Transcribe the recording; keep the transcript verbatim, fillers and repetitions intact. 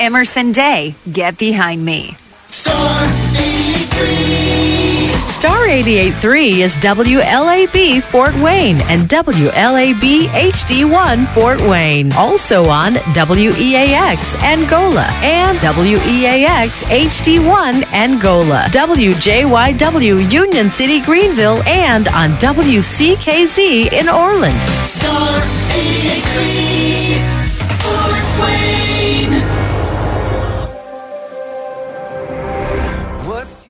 Emerson Day, Get Behind Me. Star eighty-three. Star eighty-eight point three is W L A B Fort Wayne and W L A B H D one Fort Wayne. Also on W E A X Angola and W E A X H D one Angola. W J Y W Union City Greenville and on W C K Z in Orland. Star eighty-eight point three Fort Wayne.